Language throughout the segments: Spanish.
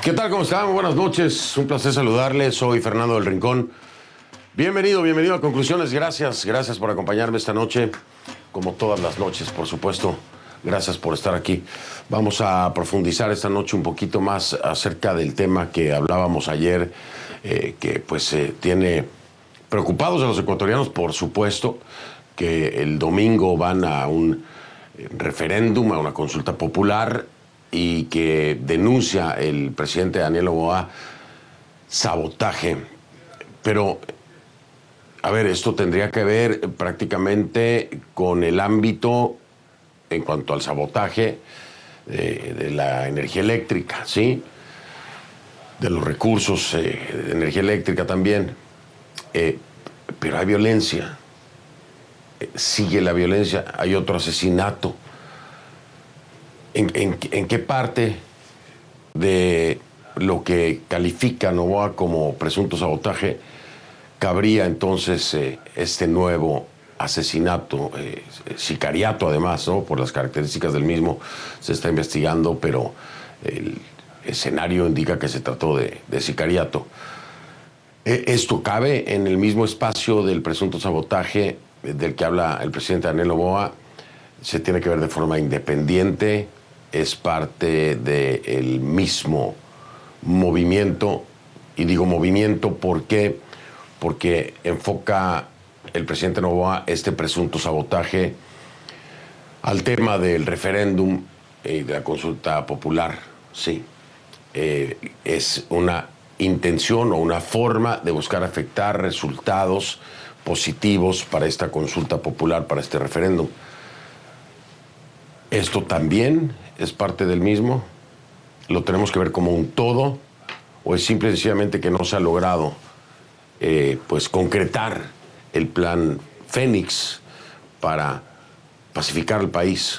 ¿Qué tal? ¿Cómo están? Buenas noches. Un placer saludarles. Soy Fernando del Rincón. Bienvenido a Conclusiones. Gracias por acompañarme esta noche. Como todas las noches, por supuesto. Gracias por estar aquí. Vamos a profundizar esta noche un poquito más acerca del tema que hablábamos ayer, que pues tiene preocupados a los ecuatorianos, por supuesto, que el domingo van a un referéndum, a una consulta popular, y que denuncia el presidente Daniel Noboa sabotaje. Pero, a ver, esto tendría que ver prácticamente con el ámbito en cuanto al sabotaje de la energía eléctrica, ¿sí? De los recursos de energía eléctrica también. Pero hay violencia. Sigue la violencia. Hay otro asesinato. ¿En qué parte de lo que califica Noboa como presunto sabotaje cabría entonces este nuevo asesinato, sicariato además, ¿no? Por las características del mismo se está investigando, pero el escenario indica que se trató de sicariato. ¿Esto cabe en el mismo espacio del presunto sabotaje del que habla el presidente Daniel Noboa? ¿Se tiene que ver de forma independiente? ¿Es parte del mismo movimiento? Y digo movimiento, ¿por qué? Porque enfoca el presidente Noboa este presunto sabotaje al tema del referéndum y de la consulta popular. Sí, es una intención o una forma de buscar afectar resultados positivos para esta consulta popular, para este referéndum. ¿Esto también es parte del mismo? ¿Lo tenemos que ver como un todo? ¿O es simple y sencillamente que no se ha logrado pues concretar el plan Fénix para pacificar el país?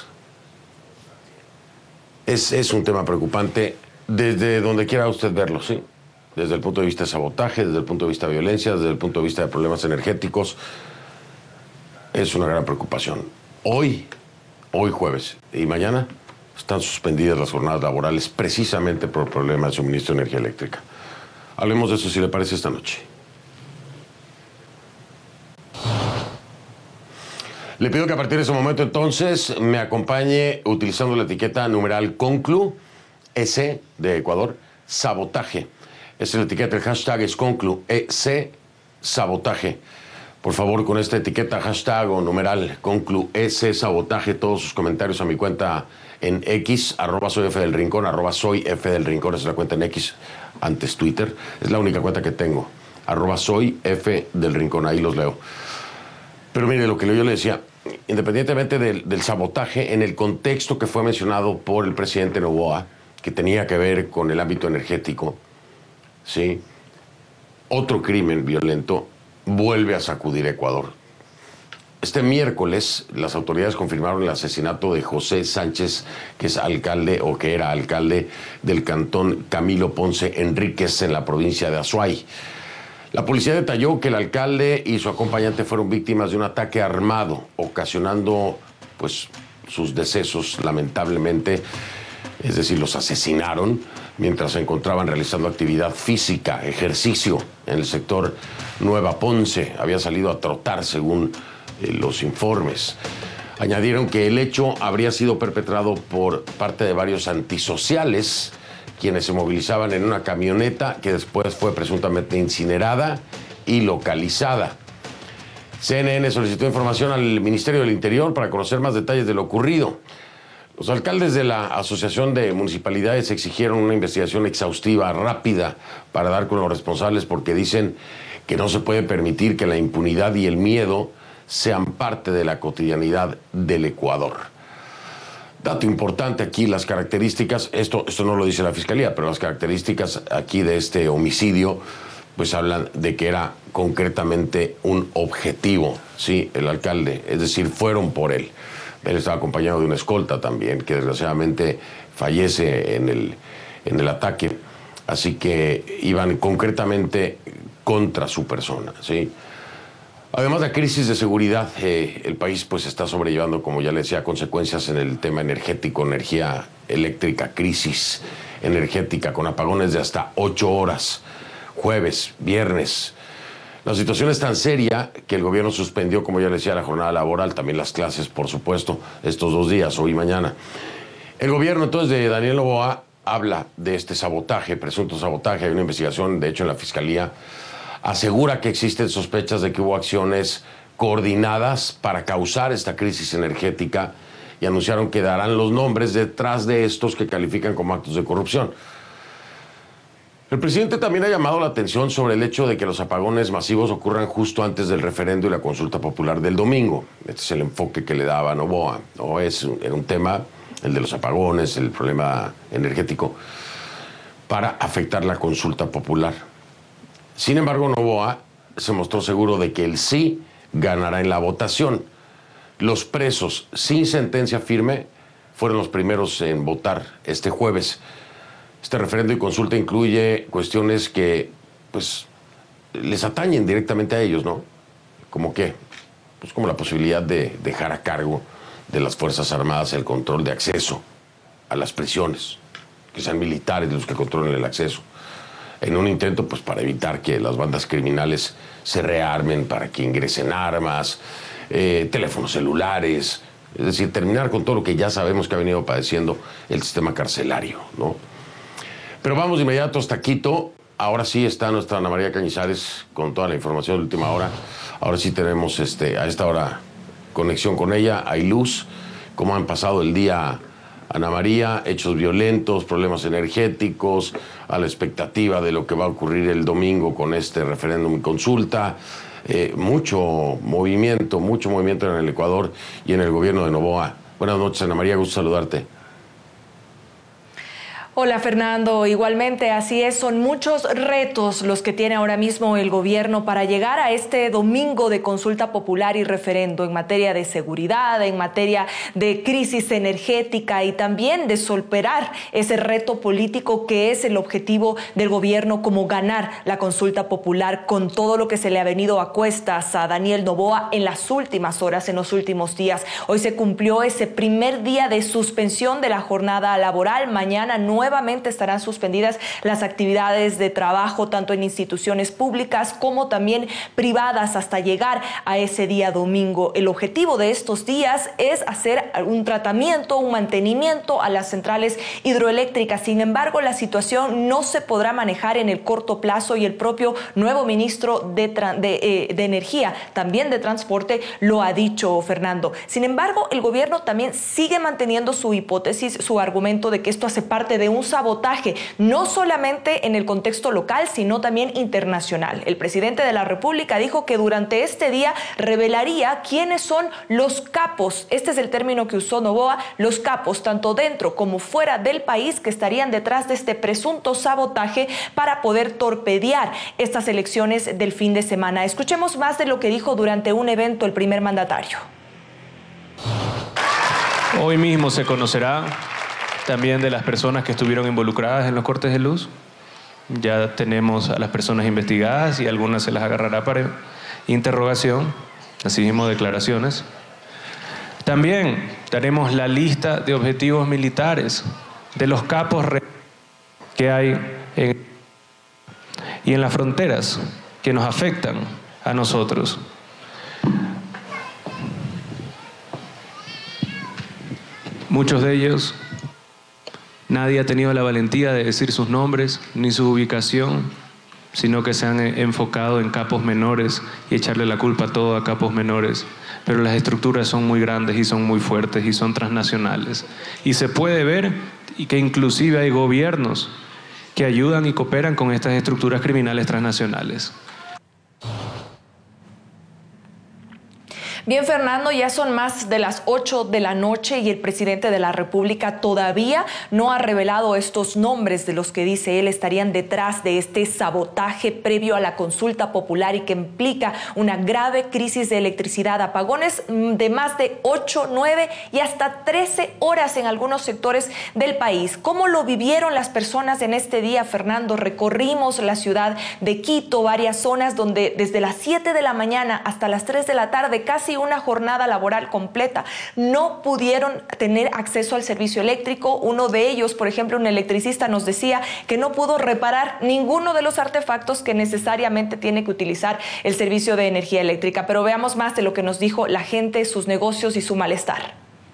Es un tema preocupante desde donde quiera usted verlo, ¿sí? Desde el punto de vista de sabotaje, desde el punto de vista de violencia, desde el punto de vista de problemas energéticos. Es una gran preocupación. Hoy jueves y mañana están suspendidas las jornadas laborales precisamente por problemas de suministro de energía eléctrica. Hablemos de eso, si le parece, esta noche. Le pido que a partir de ese momento entonces me acompañe utilizando la etiqueta numeral Conclu, S de Ecuador, sabotaje. Esa es la etiqueta, el hashtag es Conclu, EC, sabotaje. Por favor, con esta etiqueta, hashtag o numeral Conclu, S, sabotaje, todos sus comentarios a mi cuenta en X, @soyfdelrincón, @soyfdelrincón, es la cuenta en X, antes Twitter. Es la única cuenta que tengo, @soyfdelrincón, ahí los leo. Pero mire, lo que yo le decía, independientemente del sabotaje, en el contexto que fue mencionado por el presidente Noboa, que tenía que ver con el ámbito energético, ¿sí? Otro crimen violento vuelve a sacudir Ecuador. Este miércoles las autoridades confirmaron el asesinato de José Sánchez, que es alcalde o que era alcalde del cantón Camilo Ponce Enríquez en la provincia de Azuay. La policía detalló que el alcalde y su acompañante fueron víctimas de un ataque armado, ocasionando pues sus decesos lamentablemente, es decir, los asesinaron mientras se encontraban realizando actividad física, ejercicio en el sector Nueva Ponce. Había salido a trotar según los informes. Añadieron que el hecho habría sido perpetrado por parte de varios antisociales, quienes se movilizaban en una camioneta que después fue presuntamente incinerada y localizada. CNN solicitó información al Ministerio del Interior para conocer más detalles de lo ocurrido. Los alcaldes de la Asociación de Municipalidades exigieron una investigación exhaustiva, rápida, para dar con los responsables, porque dicen que no se puede permitir que la impunidad y el miedo sean parte de la cotidianidad del Ecuador. Dato importante aquí, las características, esto no lo dice la Fiscalía, pero las características aquí de este homicidio pues hablan de que era concretamente un objetivo, ¿sí? El alcalde, es decir, fueron por él. Él estaba acompañado de una escolta también, que desgraciadamente fallece en el ataque. Así que iban concretamente contra su persona, ¿sí? Además de la crisis de seguridad, el país pues está sobrellevando, como ya le decía, consecuencias en el tema energético, energía eléctrica, crisis energética con apagones de hasta 8 horas, jueves, viernes. La situación es tan seria que el gobierno suspendió, como ya le decía, la jornada laboral, también las clases, por supuesto, estos 2 días, hoy y mañana. El gobierno entonces de Daniel Noboa habla de este sabotaje, presunto sabotaje. Hay una investigación, de hecho, en la Fiscalía. Asegura que existen sospechas de que hubo acciones coordinadas para causar esta crisis energética y anunciaron que darán los nombres detrás de estos que califican como actos de corrupción. El presidente también ha llamado la atención sobre el hecho de que los apagones masivos ocurran justo antes del referendo y la consulta popular del domingo. Este es el enfoque que le daba Noboa. No era un tema, el de los apagones, el problema energético, para afectar la consulta popular. Sin embargo, Noboa se mostró seguro de que el sí ganará en la votación. Los presos sin sentencia firme fueron los primeros en votar este jueves. Este referendo y consulta incluye cuestiones que, pues, les atañen directamente a ellos, ¿no? ¿Cómo qué? Pues como la posibilidad de dejar a cargo de las Fuerzas Armadas el control de acceso a las prisiones, que sean militares los que controlen el acceso, en un intento, pues, para evitar que las bandas criminales se rearmen, para que ingresen armas, teléfonos celulares, es decir, terminar con todo lo que ya sabemos que ha venido padeciendo el sistema carcelario, ¿no? Pero vamos de inmediato hasta Quito. Ahora sí está nuestra Ana María Cañizares con toda la información de última hora. Ahora sí tenemos a esta hora conexión con ella. Hay luz. ¿Cómo han pasado el día, Ana María? Hechos violentos, problemas energéticos, a la expectativa de lo que va a ocurrir el domingo con este referéndum y consulta. Mucho movimiento en el Ecuador y en el gobierno de Noboa. Buenas noches, Ana María, gusto saludarte. Hola Fernando, igualmente así es, son muchos retos los que tiene ahora mismo el gobierno para llegar a este domingo de consulta popular y referendo en materia de seguridad, en materia de crisis energética y también de superar ese reto político que es el objetivo del gobierno, como ganar la consulta popular con todo lo que se le ha venido a cuestas a Daniel Noboa en las últimas horas, en los últimos días. Hoy se cumplió ese primer día de suspensión de la jornada laboral. Mañana nuevamente estarán suspendidas las actividades de trabajo tanto en instituciones públicas como también privadas hasta llegar a ese día domingo. El objetivo de estos días es hacer un tratamiento, un mantenimiento a las centrales hidroeléctricas. Sin embargo, la situación no se podrá manejar en el corto plazo y el propio nuevo ministro de Energía, también de Transporte, lo ha dicho, Fernando. Sin embargo, el gobierno también sigue manteniendo su hipótesis, su argumento de que esto hace parte de un sabotaje, no solamente en el contexto local, sino también internacional. El presidente de la República dijo que durante este día revelaría quiénes son los capos, este es el término que usó Noboa, los capos, tanto dentro como fuera del país, que estarían detrás de este presunto sabotaje para poder torpedear estas elecciones del fin de semana. Escuchemos más de lo que dijo durante un evento el primer mandatario. Hoy mismo se conocerá también de las personas que estuvieron involucradas en los cortes de luz. Ya tenemos a las personas investigadas y algunas se las agarrará para interrogación, así mismo declaraciones. También tenemos la lista de objetivos militares de los capos que hay y en las fronteras que nos afectan a nosotros. Muchos de ellos, nadie ha tenido la valentía de decir sus nombres ni su ubicación, sino que se han enfocado en capos menores y echarle la culpa todo a capos menores. Pero las estructuras son muy grandes y son muy fuertes y son transnacionales. Y se puede ver y que inclusive hay gobiernos que ayudan y cooperan con estas estructuras criminales transnacionales. Bien, Fernando, ya son más de las 8 de la noche y el presidente de la República todavía no ha revelado estos nombres de los que dice él estarían detrás de este sabotaje previo a la consulta popular y que implica una grave crisis de electricidad, apagones de más de 8, 9 y hasta 13 horas en algunos sectores del país. ¿Cómo lo vivieron las personas en este día, Fernando? Recorrimos la ciudad de Quito, varias zonas donde desde las 7 de la mañana hasta las 3 de la tarde, casi casi una jornada laboral completa. No pudieron tener acceso al servicio eléctrico. Uno de ellos, por ejemplo, un electricista, nos decía que no pudo reparar ninguno de los artefactos que necesariamente tiene que utilizar el servicio de energía eléctrica. Pero veamos más de lo que nos dijo la gente, sus negocios y su malestar.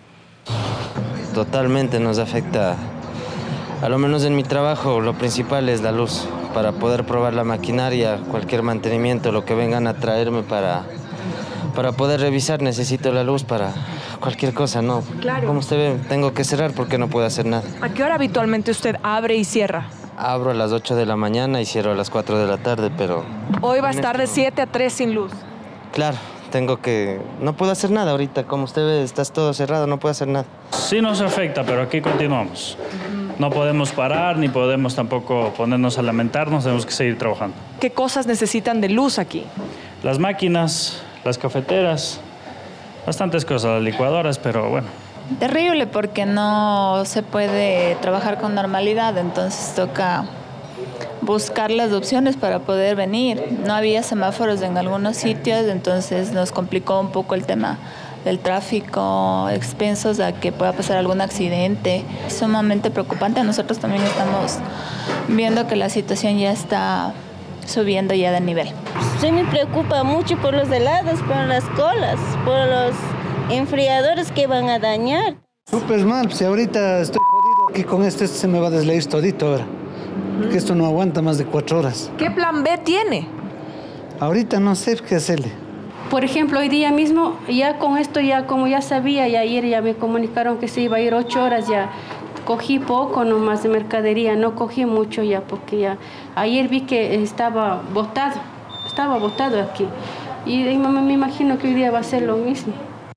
Totalmente nos afecta. A lo menos en mi trabajo lo principal es la luz. Para poder probar la maquinaria, cualquier mantenimiento, lo que vengan a traerme para poder revisar, necesito la luz para cualquier cosa, ¿no? Claro. Como usted ve, tengo que cerrar porque no puedo hacer nada. ¿A qué hora habitualmente usted abre y cierra? Abro a las 8 de la mañana y cierro a las 4 de la tarde, pero... Hoy va a estar de 7 a 3 sin luz. Claro, no puedo hacer nada ahorita, como usted ve, está todo cerrado, no puedo hacer nada. Sí nos afecta, pero aquí continuamos. No podemos parar, ni podemos tampoco ponernos a lamentarnos, tenemos que seguir trabajando. ¿Qué cosas necesitan de luz aquí? Las máquinas, las cafeteras, bastantes cosas, las licuadoras, pero bueno. Terrible porque no se puede trabajar con normalidad, entonces toca buscar las opciones para poder venir. No había semáforos en algunos sitios, entonces nos complicó un poco el tema del tráfico, expensos a que pueda pasar algún accidente. Es sumamente preocupante. Nosotros también estamos viendo que la situación ya está subiendo ya de nivel. Sí me preocupa mucho por los helados, por las colas, por los enfriadores que van a dañar. Súper mal, pues ahorita estoy jodido aquí con esto se me va a desleír todito ahora. Porque esto no aguanta más de 4 horas. ¿Qué plan B tiene? Ahorita no sé qué hacerle. Por ejemplo, hoy día mismo, ya con esto, ya como ya sabía, y ayer ya me comunicaron que se iba a ir 8 horas, ya cogí poco nomás de mercadería, no cogí mucho ya, porque ya ayer vi que estaba botado aquí. Y me imagino que hoy día va a ser lo mismo.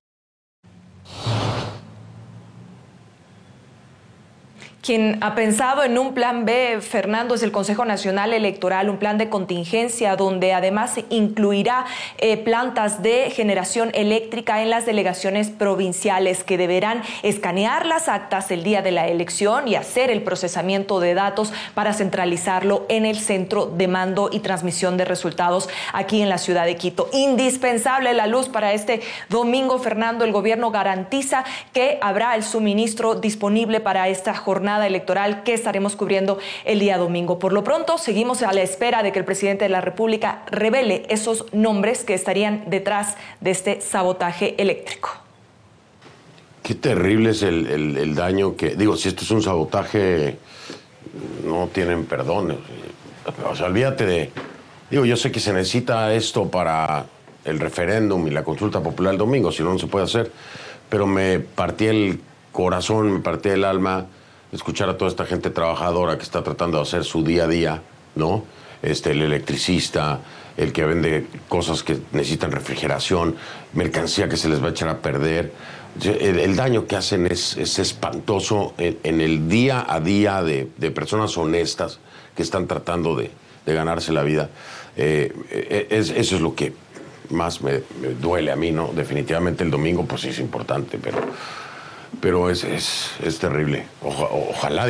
Quien ha pensado en un plan B, Fernando, es el Consejo Nacional Electoral, un plan de contingencia donde además incluirá plantas de generación eléctrica en las delegaciones provinciales que deberán escanear las actas el día de la elección y hacer el procesamiento de datos para centralizarlo en el centro de mando y transmisión de resultados aquí en la ciudad de Quito. Indispensable la luz para este domingo, Fernando. El gobierno garantiza que habrá el suministro disponible para esta jornada electoral que estaremos cubriendo el día domingo. Por lo pronto, seguimos a la espera de que el presidente de la República revele esos nombres que estarían detrás de este sabotaje eléctrico. Qué terrible es el daño que... Digo, si esto es un sabotaje, no tienen perdón. O sea, olvídate de... Digo, yo sé que se necesita esto para el referéndum y la consulta popular el domingo, si no, no se puede hacer. Pero me partí el corazón, me partí el alma escuchar a toda esta gente trabajadora que está tratando de hacer su día a día, ¿no? El electricista, el que vende cosas que necesitan refrigeración, mercancía que se les va a echar a perder. El daño que hacen es espantoso en el día a día de personas honestas que están tratando de ganarse la vida. Eso es lo que más me duele a mí, ¿no? Definitivamente el domingo pues sí es importante, pero es terrible. Ojalá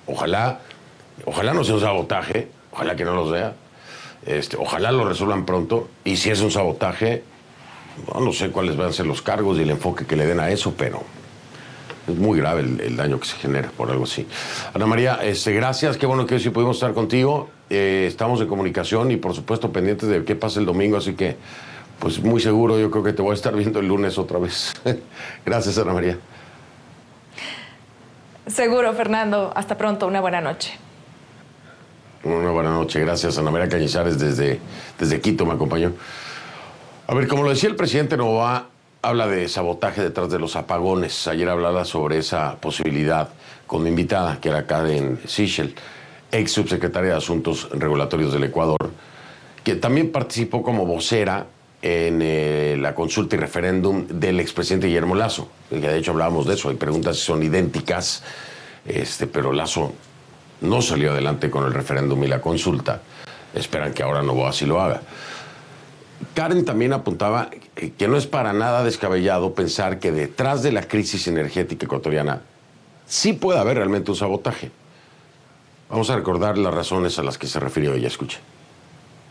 no sea un sabotaje, ojalá que no lo sea. Ojalá lo resuelvan pronto. Y si es un sabotaje, no sé cuáles van a ser los cargos y el enfoque que le den a eso, pero es muy grave el daño que se genera por algo así. Ana María, gracias, qué bueno que hoy sí pudimos estar contigo. Estamos en comunicación y por supuesto pendientes de qué pasa el domingo, así que pues muy seguro yo creo que te voy a estar viendo el lunes otra vez. Gracias, Ana María. Seguro, Fernando. Hasta pronto. Una buena noche. Una buena noche. Gracias, Ana María Cañizares desde Quito me acompañó. A ver, como lo decía el presidente Noboa, habla de sabotaje detrás de los apagones. Ayer hablaba sobre esa posibilidad con mi invitada, que era Karen Sichel, ex subsecretaria de Asuntos Regulatorios del Ecuador, que también participó como vocera en la consulta y referéndum del expresidente Guillermo Lasso, que de hecho hablábamos de eso, hay preguntas si son idénticas, pero Lasso no salió adelante con el referéndum y la consulta. Esperan que ahora Noboa sí lo haga. Karen también apuntaba que no es para nada descabellado pensar que detrás de la crisis energética ecuatoriana sí puede haber realmente un sabotaje. Vamos a recordar las razones a las que se refirió ella. Escuche.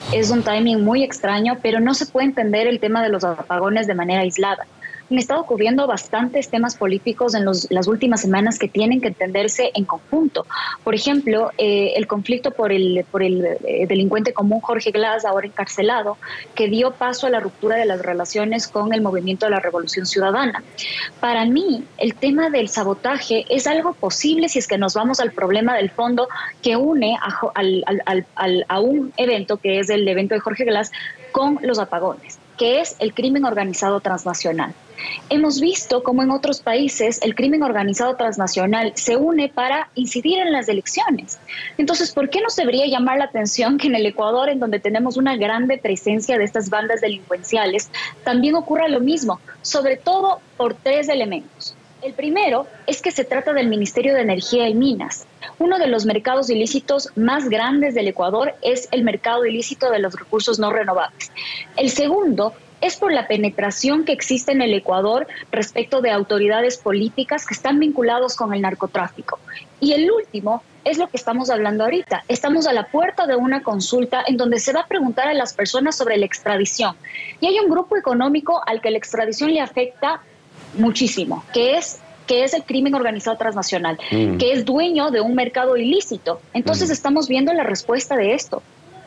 es un timing muy extraño, pero no se puede entender el tema de los apagones de manera aislada. Han estado ocurriendo bastantes temas políticos en las últimas semanas que tienen que entenderse en conjunto. Por ejemplo, el conflicto por el delincuente común Jorge Glass, ahora encarcelado, que dio paso a la ruptura de las relaciones con el movimiento de la Revolución Ciudadana. Para mí, el tema del sabotaje es algo posible si es que nos vamos al problema del fondo que une a un evento, que es el evento de Jorge Glass, con los apagones, que es el crimen organizado transnacional. Hemos visto cómo en otros países el crimen organizado transnacional se une para incidir en las elecciones. Entonces, ¿por qué nos debería llamar la atención que en el Ecuador, en donde tenemos una grande presencia de estas bandas delincuenciales, también ocurra lo mismo? Sobre todo por 3 elementos. El primero es que se trata del Ministerio de Energía y Minas. Uno de los mercados ilícitos más grandes del Ecuador es el mercado ilícito de los recursos no renovables. El segundo es por la penetración que existe en el Ecuador respecto de autoridades políticas que están vinculados con el narcotráfico. Y el último es lo que estamos hablando ahorita. Estamos a la puerta de una consulta en donde se va a preguntar a las personas sobre la extradición. Y hay un grupo económico al que la extradición le afecta muchísimo, que es el crimen organizado transnacional, que es dueño de un mercado ilícito. Entonces estamos viendo la respuesta de esto.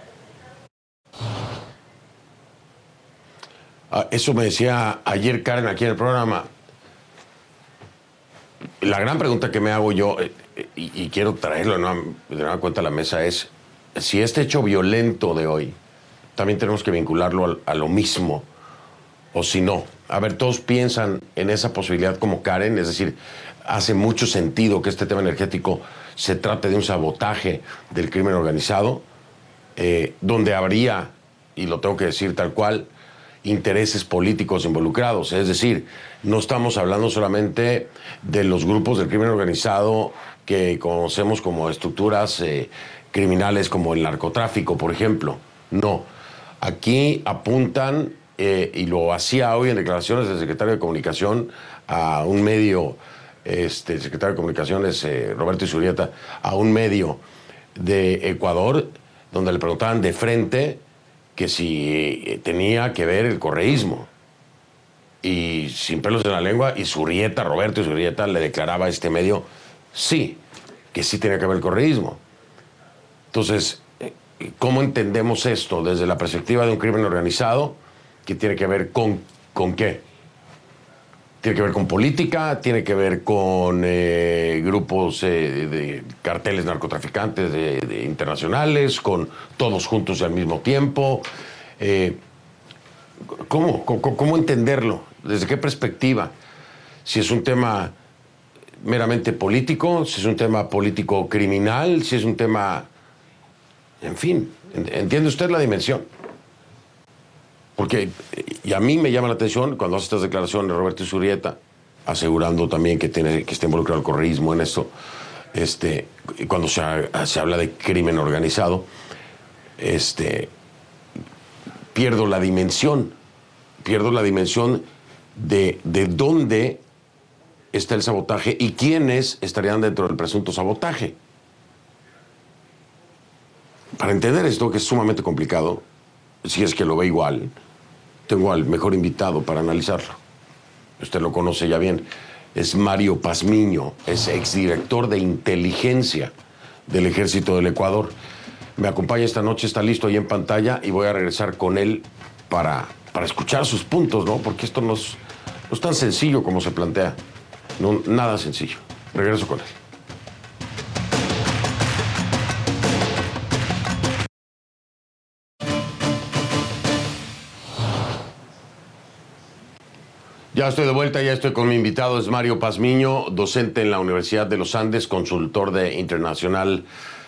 Eso me decía ayer Karen aquí en el programa. La gran pregunta que me hago yo, y quiero traerlo de nueva cuenta a la mesa, es si este hecho violento de hoy también tenemos que vincularlo a lo mismo, o si no. A ver, todos piensan en esa posibilidad como Karen, es decir, hace mucho sentido que este tema energético se trate de un sabotaje del crimen organizado, donde habría, y lo tengo que decir tal cual, intereses políticos involucrados. Es decir, no estamos hablando solamente de los grupos del crimen organizado que conocemos como estructuras criminales como el narcotráfico, por ejemplo. No. Aquí apuntan, y lo hacía hoy en declaraciones del secretario de Comunicación a un medio, el secretario de Comunicaciones, Roberto Izurrieta, a un medio de Ecuador, donde le preguntaban de frente que si tenía que ver el correísmo. Y sin pelos en la lengua, Roberto Izurrieta, le declaraba a este medio, sí, que sí tenía que ver el correísmo. Entonces, ¿cómo entendemos esto desde la perspectiva de un crimen organizado que tiene que ver con qué? Tiene que ver con política, tiene que ver con grupos de carteles narcotraficantes de internacionales, con todos juntos al mismo tiempo. ¿Cómo entenderlo? ¿Desde qué perspectiva? Si es un tema meramente político, si es un tema político criminal, si es un tema... En fin, ¿entiende usted la dimensión? Porque, y a mí me llama la atención cuando hace estas declaraciones de Roberto Izurrieta, asegurando también que está involucrado el correísmo en esto, cuando se habla de crimen organizado, pierdo la dimensión de dónde está el sabotaje y quiénes estarían dentro del presunto sabotaje. Para entender esto, que es sumamente complicado, si es que lo ve igual, tengo al mejor invitado para analizarlo. Usted lo conoce ya bien. Es Mario Pazmiño, es exdirector de inteligencia del Ejército del Ecuador. Me acompaña esta noche, está listo ahí en pantalla y voy a regresar con él para escuchar sus puntos, ¿no? Porque esto no es tan sencillo como se plantea. No, nada sencillo. Regreso con él. Ya estoy de vuelta, ya estoy con mi invitado, es Mario Pazmiño, docente en la Universidad de los Andes, consultor internacional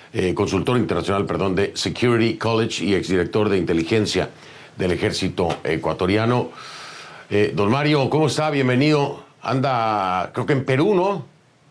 de Security College y exdirector de inteligencia del Ejército Ecuatoriano. Don Mario, ¿cómo está? Bienvenido. Anda, creo que en Perú, ¿no?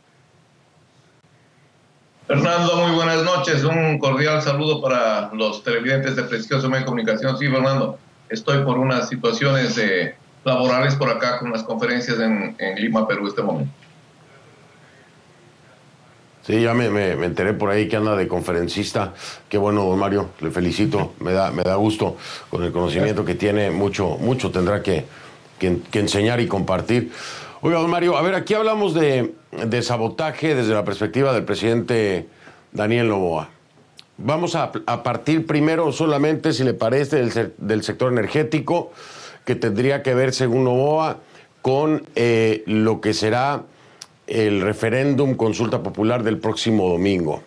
Fernando, muy buenas noches. Un cordial saludo para los televidentes de Prestigioso Medio de Comunicación. Sí, Fernando, estoy por unas situaciones laborales por acá con unas conferencias en Lima, Perú, este momento. Sí, ya me enteré por ahí que anda de conferencista. Qué bueno, don Mario, le felicito. Me da gusto con el conocimiento que tiene. Mucho tendrá que enseñar y compartir. Oiga, don Mario, a ver, aquí hablamos de sabotaje desde la perspectiva del presidente Daniel Noboa. Vamos a partir primero solamente, si le parece, del sector energético, que tendría que ver, según Noboa, con lo que será el referéndum, consulta popular del próximo domingo.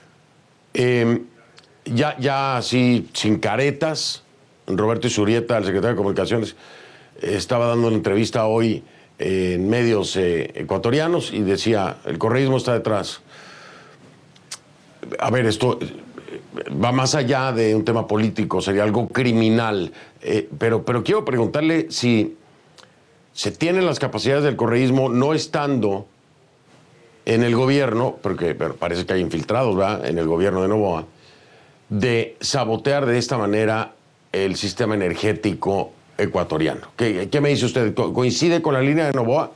Ya así, sin caretas, Roberto Izurrieta, el secretario de Comunicaciones, estaba dando una entrevista hoy en medios ecuatorianos y decía, el correísmo está detrás. A ver, esto va más allá de un tema político, sería algo criminal, pero quiero preguntarle si se tienen las capacidades del correísmo, no estando en el gobierno, porque parece que hay infiltrados, ¿verdad?, en el gobierno de Noboa, de sabotear de esta manera el sistema energético ecuatoriano. ¿Qué me dice usted? ¿Coincide con la línea de Noboa?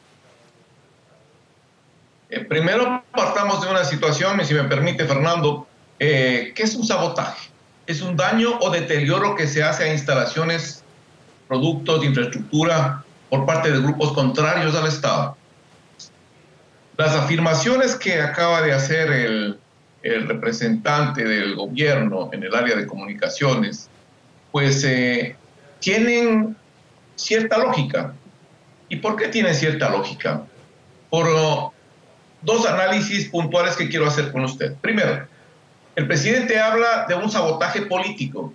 Primero partamos de una situación, y si me permite, Fernando, ¿qué es un sabotaje? Es un daño o deterioro que se hace a instalaciones, productos de infraestructura por parte de grupos contrarios al Estado. Las afirmaciones que acaba de hacer el representante del gobierno en el área de comunicaciones, pues tienen cierta lógica. ¿Y por qué tienen cierta lógica? Por dos análisis puntuales que quiero hacer con usted. Primero, el presidente habla de un sabotaje político.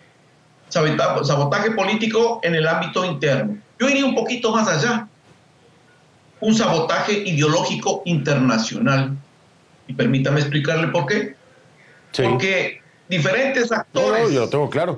Sabotaje político en el ámbito interno. Yo iría un poquito más allá. Un sabotaje ideológico internacional. Y permítame explicarle por qué. Sí. Porque diferentes actores... No, yo lo tengo claro.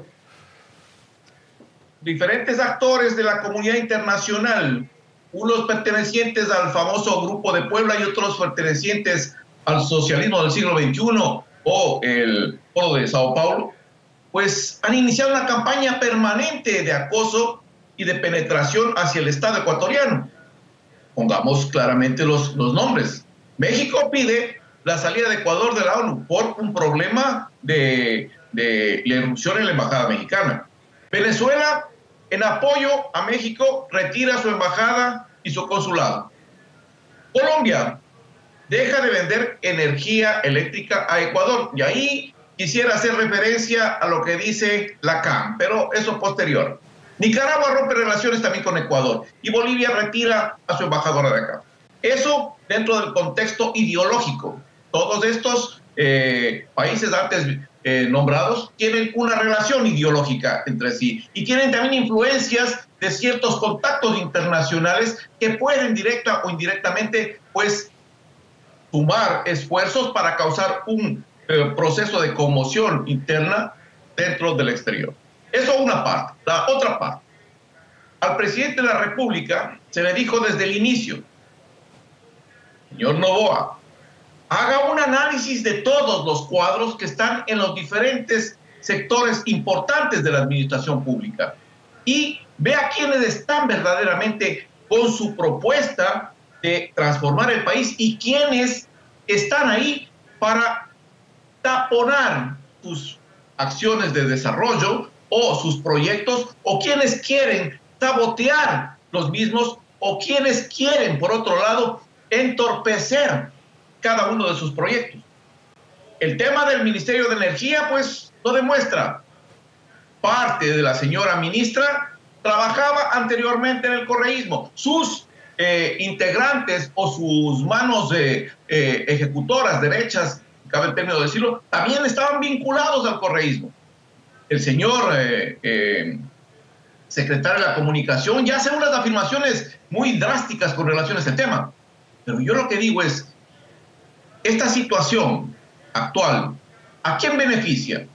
Diferentes actores de la comunidad internacional, unos pertenecientes al famoso Grupo de Puebla y otros pertenecientes al socialismo del siglo XXI o el Foro de Sao Paulo, pues han iniciado una campaña permanente de acoso y de penetración hacia el Estado ecuatoriano. Pongamos claramente los nombres. México pide la salida de Ecuador de la ONU por un problema de la irrupción en la embajada mexicana. Venezuela, en apoyo a México, retira su embajada y su consulado. Colombia deja de vender energía eléctrica a Ecuador. Y ahí quisiera hacer referencia a lo que dice la CAM, pero eso posterior. Nicaragua rompe relaciones también con Ecuador y Bolivia retira a su embajadora de acá. Eso dentro del contexto ideológico. Todos estos países antes nombrados tienen una relación ideológica entre sí y tienen también influencias de ciertos contactos internacionales que pueden directa o indirectamente pues sumar esfuerzos para causar un proceso de conmoción interna dentro del exterior. Eso una parte. La otra parte. Al presidente de la República se le dijo desde el inicio, señor Noboa, haga un análisis de todos los cuadros que están en los diferentes sectores importantes de la administración pública y vea quiénes están verdaderamente con su propuesta de transformar el país y quiénes están ahí para taponar sus acciones de desarrollo o sus proyectos, o quienes quieren sabotear los mismos, o quienes quieren, por otro lado, entorpecer cada uno de sus proyectos. El tema del Ministerio de Energía, pues, lo demuestra. Parte de la señora ministra trabajaba anteriormente en el correísmo. Sus integrantes o sus manos ejecutoras derechas, cabe el término decirlo, también estaban vinculados al correísmo. El señor secretario de la Comunicación ya hace unas afirmaciones muy drásticas con relación a este tema. Pero yo lo que digo es, esta situación actual, ¿a quién beneficia?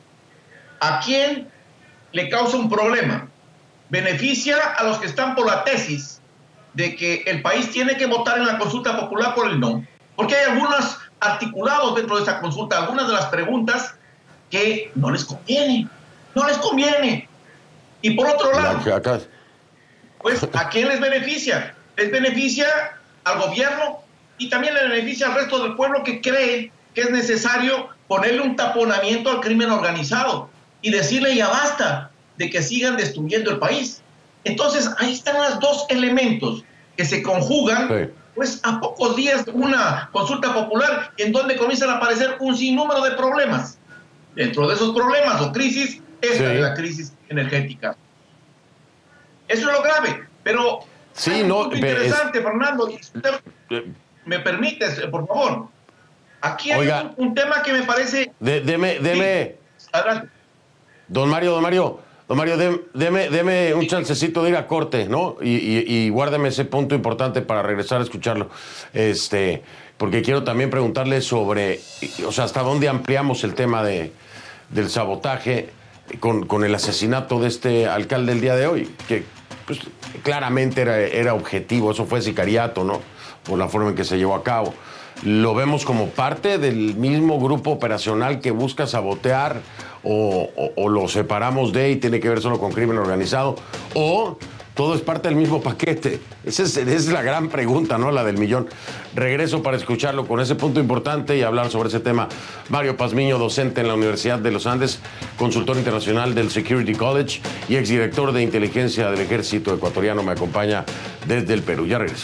¿A quién le causa un problema? Beneficia a los que están por la tesis de que el país tiene que votar en la consulta popular por el no. Porque hay algunos articulados dentro de esa consulta, algunas de las preguntas que no les conviene, no les conviene. Y por otro lado, pues, ¿a quién les beneficia? Les beneficia al gobierno y también le beneficia al resto del pueblo que cree que es necesario ponerle un taponamiento al crimen organizado y decirle ya basta de que sigan destruyendo el país. Entonces, ahí están los dos elementos que se conjugan, pues a pocos días de una consulta popular en donde comienzan a aparecer un sinnúmero de problemas. Dentro de esos problemas o crisis, esta es la crisis energética. Eso es lo grave, pero hay un punto interesante, Fernando, y usted me permites, por favor. Aquí hay un tema que me parece... Deme... Adelante. Don Mario, deme un chancecito de ir a corte, ¿no? Y guárdeme ese punto importante para regresar a escucharlo. Porque quiero también preguntarle sobre, o sea, hasta dónde ampliamos el tema del sabotaje con el asesinato de este alcalde el día de hoy, que pues, claramente era objetivo, eso fue sicariato, ¿no? Por la forma en que se llevó a cabo. ¿Lo vemos como parte del mismo grupo operacional que busca sabotear o lo separamos de y tiene que ver solo con crimen organizado? ¿O todo es parte del mismo paquete? Esa es la gran pregunta, ¿no? La del millón. Regreso para escucharlo con ese punto importante y hablar sobre ese tema. Mario Pazmiño, docente en la Universidad de los Andes, consultor internacional del Security College y exdirector de inteligencia del Ejército Ecuatoriano, me acompaña desde el Perú. Ya regreso.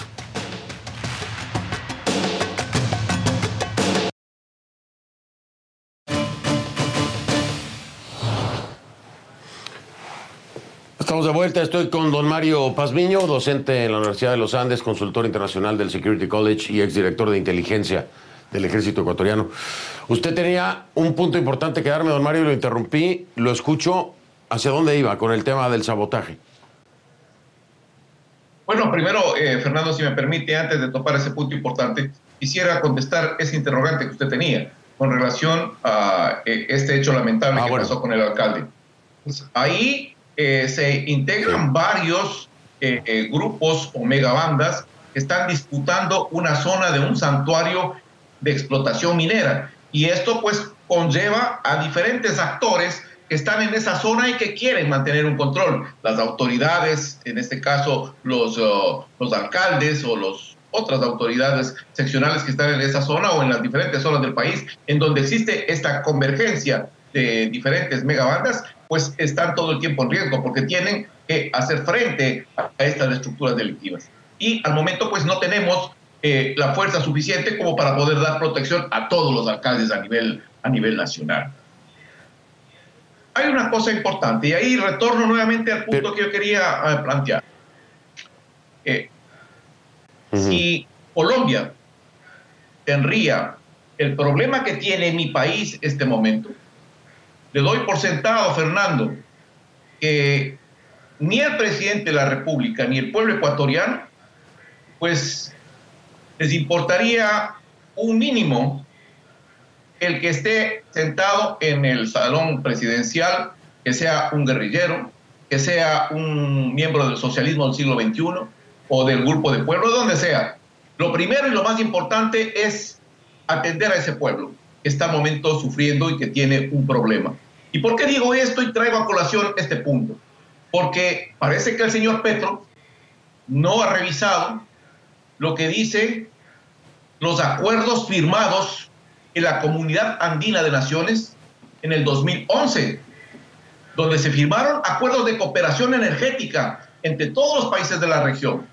Estamos de vuelta, estoy con don Mario Pazmiño, docente en la Universidad de los Andes, consultor internacional del Security College y exdirector de inteligencia del Ejército Ecuatoriano. Usted tenía un punto importante que darme, don Mario, y lo interrumpí, lo escucho. ¿Hacia dónde iba con el tema del sabotaje? Bueno, primero, Fernando, si me permite, antes de topar ese punto importante, quisiera contestar ese interrogante que usted tenía con relación a este hecho lamentable que pasó con el alcalde. Pues ahí se integran varios grupos o megabandas que están disputando una zona de un santuario de explotación minera. Y esto pues conlleva a diferentes actores que están en esa zona y que quieren mantener un control. Las autoridades, en este caso los alcaldes o las otras autoridades seccionales que están en esa zona o en las diferentes zonas del país, en donde existe esta convergencia de diferentes megabandas, pues están todo el tiempo en riesgo porque tienen que hacer frente a estas estructuras delictivas. Y al momento pues no tenemos la fuerza suficiente como para poder dar protección a todos los alcaldes a nivel nacional. Hay una cosa importante y ahí retorno nuevamente al punto que yo quería plantear. Si Colombia tendría el problema que tiene mi país este momento, le doy por sentado, Fernando, que ni el presidente de la República ni el pueblo ecuatoriano, pues les importaría un mínimo el que esté sentado en el salón presidencial, que sea un guerrillero, que sea un miembro del socialismo del siglo XXI o del grupo de pueblo, donde sea. Lo primero y lo más importante es atender a ese pueblo que está al momento sufriendo y que tiene un problema. ¿Y por qué digo esto y traigo a colación este punto? Porque parece que el señor Petro no ha revisado lo que dicen los acuerdos firmados en la Comunidad Andina de Naciones en el 2011, donde se firmaron acuerdos de cooperación energética entre todos los países de la región.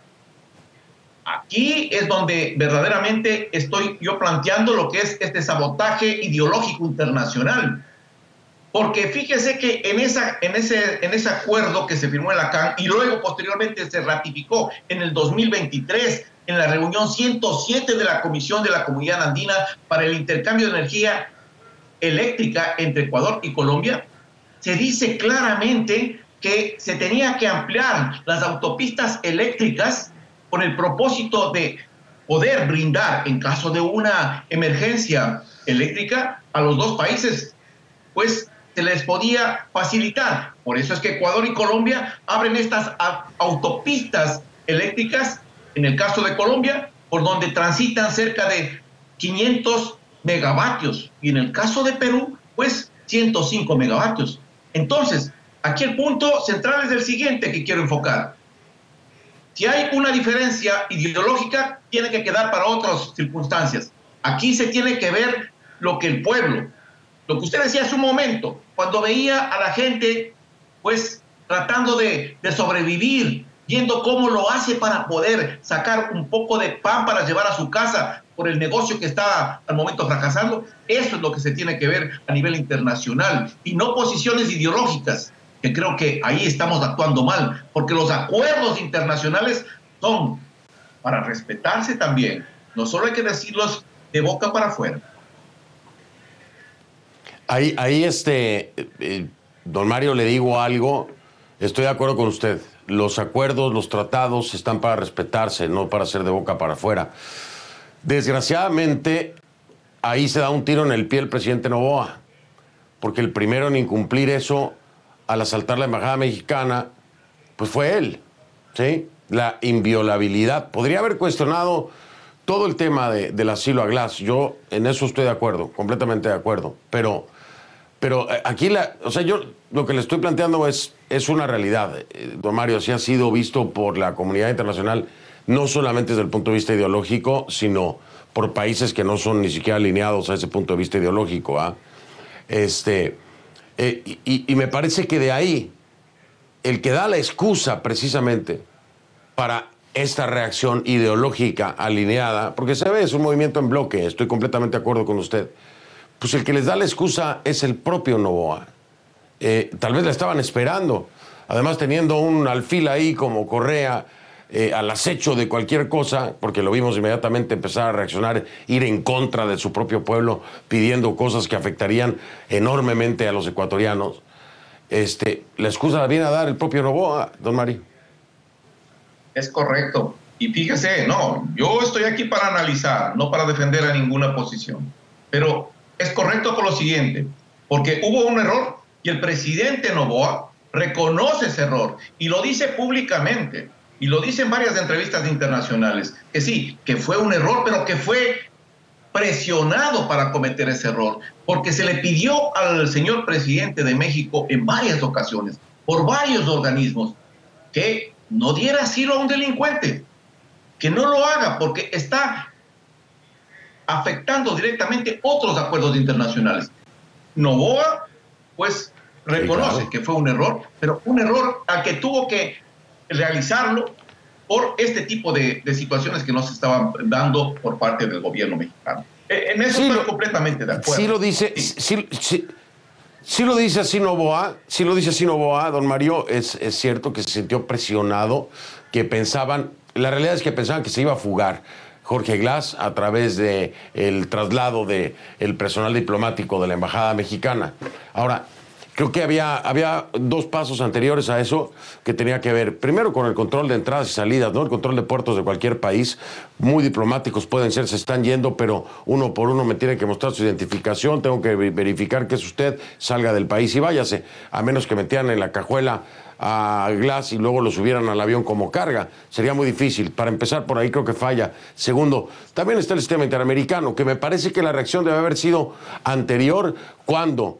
Aquí es donde verdaderamente estoy yo planteando lo que es este sabotaje ideológico internacional. Porque fíjese que en ese acuerdo que se firmó en la CAN y luego posteriormente se ratificó en el 2023 en la reunión 107 de la Comisión de la Comunidad Andina para el intercambio de energía eléctrica entre Ecuador y Colombia, se dice claramente que se tenía que ampliar las autopistas eléctricas con el propósito de poder brindar, en caso de una emergencia eléctrica, a los dos países, pues se les podía facilitar. Por eso es que Ecuador y Colombia abren estas autopistas eléctricas, en el caso de Colombia, por donde transitan cerca de 500 megavatios, y en el caso de Perú, pues 105 megavatios. Entonces, aquí el punto central es el siguiente que quiero enfocar. Si hay una diferencia ideológica, tiene que quedar para otras circunstancias. Aquí se tiene que ver lo que el pueblo, lo que usted decía hace un momento, cuando veía a la gente, pues, tratando de sobrevivir, viendo cómo lo hace para poder sacar un poco de pan para llevar a su casa por el negocio que está al momento fracasando. Eso es lo que se tiene que ver a nivel internacional y no posiciones ideológicas, que creo que ahí estamos actuando mal, porque los acuerdos internacionales son para respetarse también. No solo hay que decirlos de boca para afuera. Ahí don Mario, le digo algo, estoy de acuerdo con usted. Los acuerdos, los tratados están para respetarse, no para ser de boca para afuera. Desgraciadamente, ahí se da un tiro en el pie el presidente Noboa, porque el primero en incumplir eso al asaltar la embajada mexicana, pues fue él, ¿sí? La inviolabilidad. Podría haber cuestionado todo el tema del asilo a Glass. Yo en eso estoy de acuerdo, completamente de acuerdo. Pero aquí, yo lo que le estoy planteando es una realidad. Don Mario, así ha sido visto por la comunidad internacional, no solamente desde el punto de vista ideológico, sino por países que no son ni siquiera alineados a ese punto de vista ideológico. Y me parece que de ahí, el que da la excusa precisamente para esta reacción ideológica alineada, porque se ve, es un movimiento en bloque, estoy completamente de acuerdo con usted, pues el que les da la excusa es el propio Noboa. Tal vez la estaban esperando, además teniendo un alfil ahí como Correa, al acecho de cualquier cosa, porque lo vimos inmediatamente empezar a reaccionar, ir en contra de su propio pueblo, pidiendo cosas que afectarían enormemente a los ecuatorianos. La excusa la viene a dar el propio Noboa, don Mario. Es correcto. Y fíjese, yo estoy aquí para analizar, no para defender a ninguna posición. Pero es correcto por lo siguiente, porque hubo un error y el presidente Noboa reconoce ese error y lo dice públicamente. Y lo dice en varias entrevistas internacionales, que sí, que fue un error, pero que fue presionado para cometer ese error, porque se le pidió al señor presidente de México en varias ocasiones, por varios organismos, que no diera asilo a un delincuente, que no lo haga, porque está afectando directamente otros acuerdos internacionales. Noboa, pues, reconoce que fue un error, pero un error al que tuvo que realizarlo por este tipo de situaciones que no se estaban dando por parte del gobierno mexicano. En eso estoy completamente de acuerdo. Sí lo dice, sí lo dice así Noboa, don Mario, es cierto que se sintió presionado, que pensaban, la realidad es que pensaban que se iba a fugar Jorge Glass a través de el traslado del personal diplomático de la embajada mexicana. Ahora, creo que había dos pasos anteriores a eso que tenía que ver, primero, con el control de entradas y salidas, ¿no? El control de puertos de cualquier país, muy diplomáticos pueden ser, se están yendo, pero uno por uno me tiene que mostrar su identificación, tengo que verificar que es usted, salga del país y váyase, a menos que metieran en la cajuela a Glass y luego lo subieran al avión como carga. Sería muy difícil. Para empezar, por ahí creo que falla. Segundo, también está el sistema interamericano, que me parece que la reacción debe haber sido anterior cuando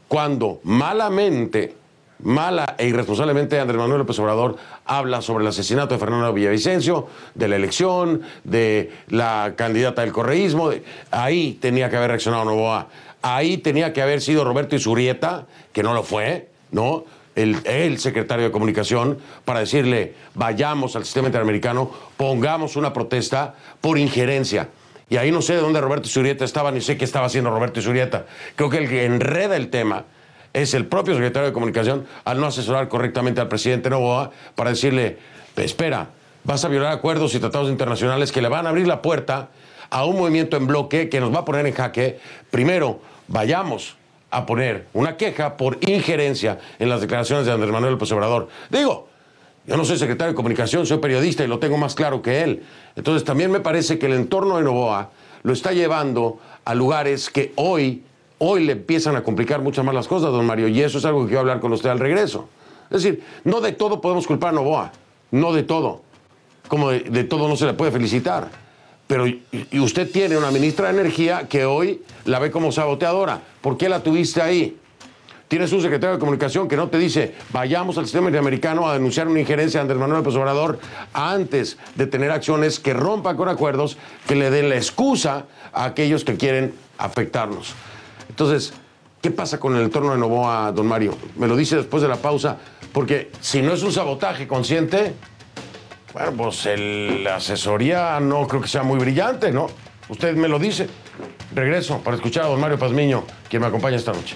malamente, mala e irresponsablemente Andrés Manuel López Obrador habla sobre el asesinato de Fernando Villavicencio, de la elección, de la candidata del correísmo. Ahí tenía que haber reaccionado Noboa. Ahí tenía que haber sido Roberto Izurrieta, que no lo fue, ¿no? El secretario de Comunicación, para decirle, vayamos al sistema interamericano, pongamos una protesta por injerencia. Y ahí no sé de dónde Roberto Izurrieta estaba, ni sé qué estaba haciendo Roberto Izurrieta. Creo que el que enreda el tema es el propio secretario de Comunicación al no asesorar correctamente al presidente Noboa para decirle, espera, vas a violar acuerdos y tratados internacionales que le van a abrir la puerta a un movimiento en bloque que nos va a poner en jaque. Primero, vayamos a poner una queja por injerencia en las declaraciones de Andrés Manuel López Obrador. Digo, yo no soy secretario de Comunicación, soy periodista y lo tengo más claro que él. Entonces también me parece que el entorno de Noboa lo está llevando a lugares que hoy le empiezan a complicar mucho más las cosas, don Mario, y eso es algo que quiero hablar con usted al regreso. Es decir, no de todo podemos culpar a Noboa, no de todo. Como de todo no se le puede felicitar. Pero y usted tiene una ministra de Energía que hoy la ve como saboteadora. ¿Por qué la tuviste ahí? Tienes un secretario de Comunicación que no te dice, vayamos al sistema interamericano a denunciar una injerencia de Andrés Manuel López Obrador antes de tener acciones que rompan con acuerdos, que le den la excusa a aquellos que quieren afectarnos. Entonces, ¿qué pasa con el entorno de Noboa, don Mario? Me lo dice después de la pausa, porque si no es un sabotaje consciente, bueno, pues la asesoría no creo que sea muy brillante, ¿no? Usted me lo dice. Regreso para escuchar a don Mario Pazmiño, quien me acompaña esta noche.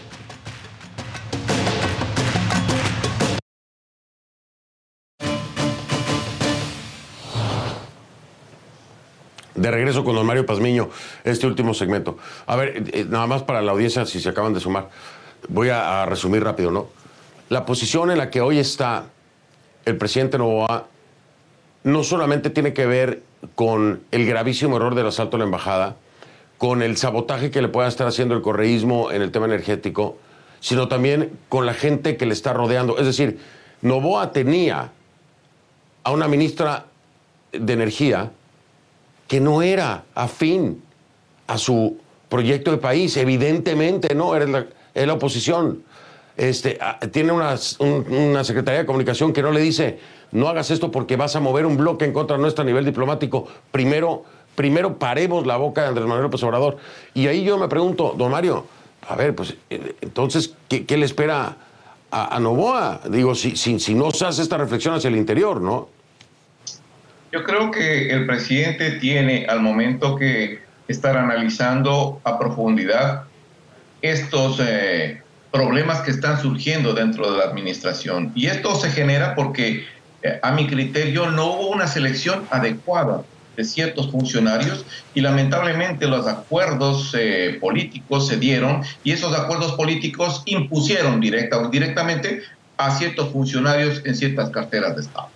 De regreso con don Mario Pazmiño, este último segmento. A ver, nada más para la audiencia, si se acaban de sumar, voy a resumir rápido, ¿no? La posición en la que hoy está el presidente Noboa no solamente tiene que ver con el gravísimo error del asalto a la embajada, con el sabotaje que le pueda estar haciendo el correísmo en el tema energético, sino también con la gente que le está rodeando. Es decir, Noboa tenía a una ministra de Energía que no era afín a su proyecto de país, evidentemente, ¿no? Era la oposición. Tiene una Secretaría de Comunicación que no le dice, no hagas esto porque vas a mover un bloque en contra nuestro a nivel diplomático. Primero paremos la boca de Andrés Manuel López Obrador. Y ahí yo me pregunto, don Mario, a ver, pues, entonces, ¿qué le espera a Noboa? Digo, si no se hace esta reflexión hacia el interior, ¿no? Yo creo que el presidente tiene al momento que estar analizando a profundidad estos problemas que están surgiendo dentro de la administración. Y esto se genera porque, a mi criterio, no hubo una selección adecuada de ciertos funcionarios y lamentablemente los acuerdos políticos se dieron y esos acuerdos políticos impusieron directa o indirectamente a ciertos funcionarios en ciertas carteras de Estado.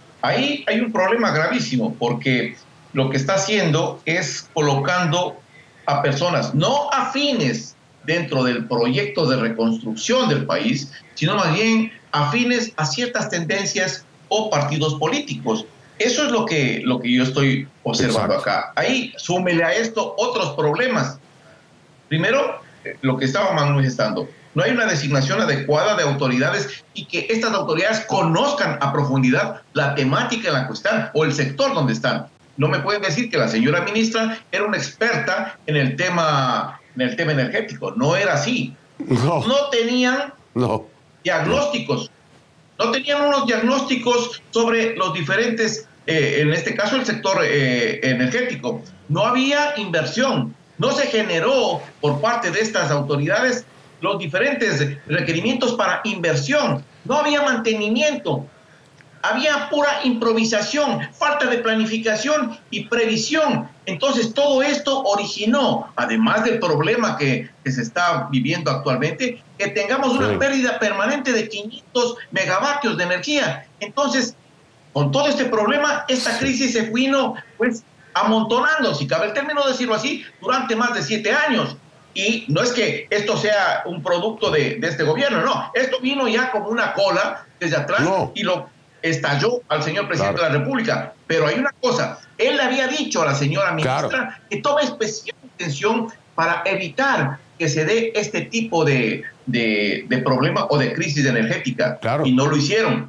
Ahí hay un problema gravísimo porque lo que está haciendo es colocando a personas no afines dentro del proyecto de reconstrucción del país, sino más bien afines a ciertas tendencias o partidos políticos. Eso es lo que yo estoy observando acá. Ahí, súmele a esto otros problemas. Primero, lo que estaba manifestando, no hay una designación adecuada de autoridades y que estas autoridades conozcan a profundidad la temática en la que están o el sector donde están. No me pueden decir que la señora ministra era una experta en el tema energético. No era así. No tenían diagnósticos. No tenían unos diagnósticos sobre los diferentes, en este caso el sector energético. No había inversión. No se generó por parte de estas autoridades los diferentes requerimientos para inversión. No había mantenimiento. Había pura improvisación, falta de planificación y previsión. Entonces todo esto originó, además del problema que se está viviendo actualmente, que tengamos una pérdida permanente de 500 megavatios de energía. Entonces, con todo este problema, esta crisis se vino pues amontonando, si cabe el término decirlo así, durante más de 7 años. Y no es que esto sea un producto de este gobierno, no. Esto vino ya como una cola desde atrás y lo estalló al señor presidente de la República. Pero hay una cosa, él le había dicho a la señora ministra que tome especial atención para evitar que se dé este tipo de problema o de crisis energética. Y no lo hicieron.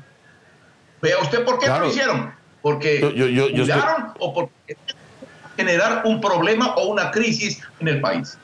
Vea usted por qué no lo hicieron. Porque cuidaron o porque generar un problema o una crisis en el país.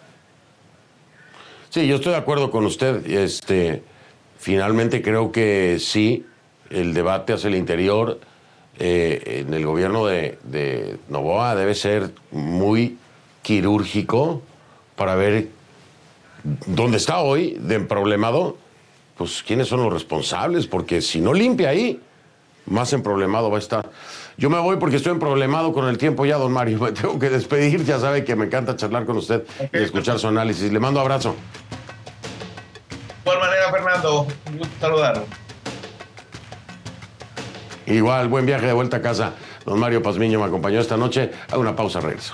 Sí, yo estoy de acuerdo con usted. Finalmente creo que sí, el debate hacia el interior en el gobierno de Noboa debe ser muy quirúrgico para ver dónde está hoy de emproblemado, pues quiénes son los responsables, porque si no limpia ahí, más emproblemado va a estar. Yo me voy porque estoy emproblemado con el tiempo ya, don Mario. Me tengo que despedir. Ya sabe que me encanta charlar con usted y escuchar su análisis. Le mando abrazo. De igual manera, Fernando, un gusto saludarlo. Igual, buen viaje de vuelta a casa. Don Mario Pazmiño me acompañó esta noche. Hago una pausa, regreso.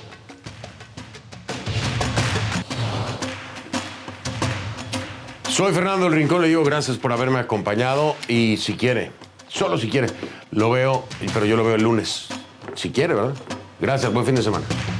Soy Fernando El Rincón, le digo gracias por haberme acompañado y si quiere, solo si quiere, lo veo, pero yo lo veo el lunes. Si quiere, ¿verdad? Gracias, buen fin de semana.